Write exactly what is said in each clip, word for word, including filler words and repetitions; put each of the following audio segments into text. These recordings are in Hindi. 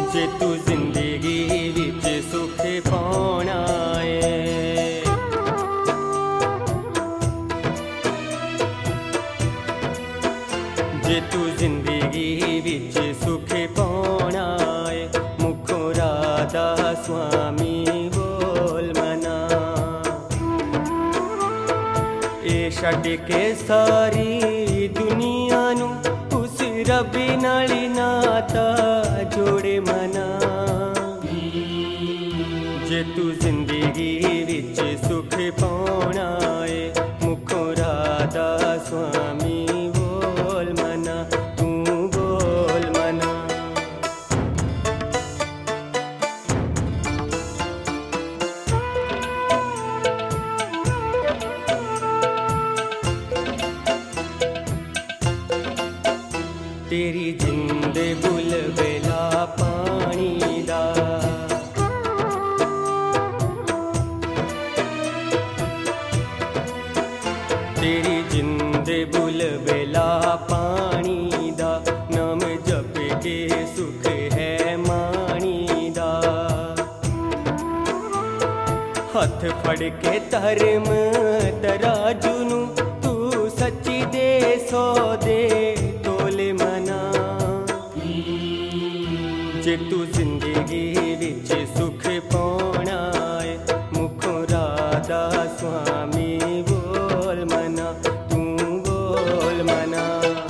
जे तू जिंदगी विच सुख पाउणा है। जे तू जिंदगी विच सुख पाउणा है, मुखों राधा स्वामी बोल मना। ए छड्ड के सारी दुनिया नू उस रब नाल नाता जोड़े मना। जे तू जिंदगी विच सुख पाउणा है, मुखों राधा स्वामी बोल मना, तू बोल मना। तेरी जिंद बुलबुला पानी दा, तेरी जिंद बुलबुला पानी दा, नाम जप के सुख है मानी दा। हथ फड़ के धर्म तराजू नू तू सच्ची दे सौ दे तोले मना। जे तू जिंदगी विच सुख पाउणा है, मुखों राधा स्वामी बोल मना, तू बोल मना।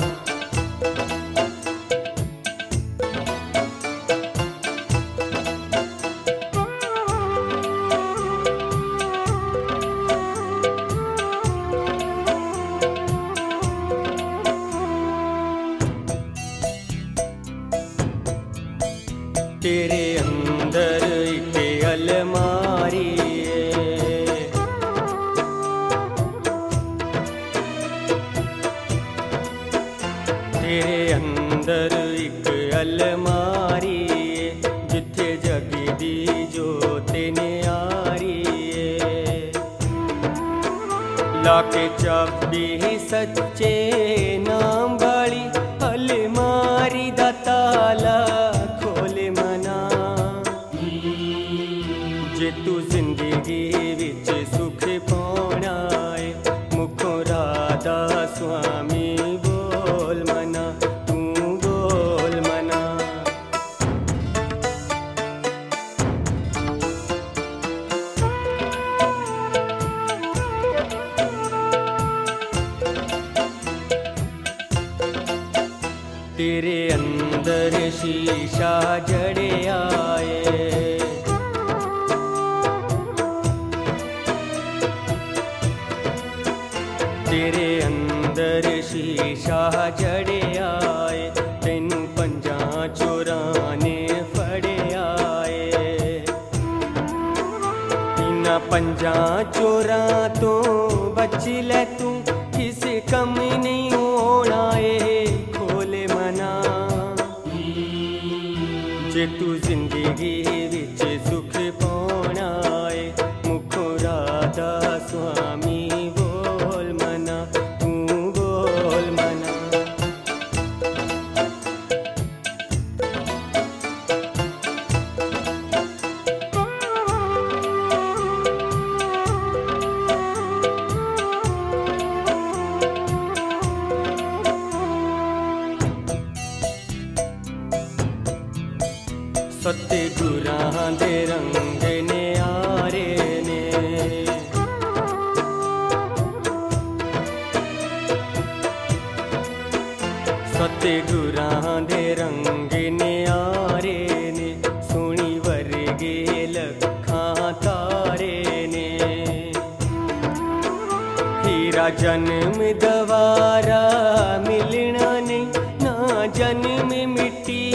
तेरे अंदर एक अलमारी है, तेरे अंदर एक अलमारी है, जिथे जगदी जोत न्यारी है। लाके चाबी सच्चे नाम वाली अलमारी दा ताला खोले मना। जे तू जिंदगी विच सुख पाउणा है, मुखों राधा स्वामी बोल मना, तू बोल मना। तेरे अंदर शीशा जड़े आए, तेरे अंदर शीशा जड़े आए, तेनू पंजा चोरां ने फड़े आए। इन्हां पंजा चोरां तो बच लै तू, किस कम नहीं होना है खोले मना। जे तू जिंदगी विच सुख पाउणा है, मुखों राधा स्वामी बोल मना, तू बोल मना। सतगुरां दे रंग न्यारे ने, सतगुरां दे रंग न्यारे ने, सोनी वर्गे लखां तारे ने। हीरा जन्म दवारा मिलना नहीं, ना जन्म मिट्टी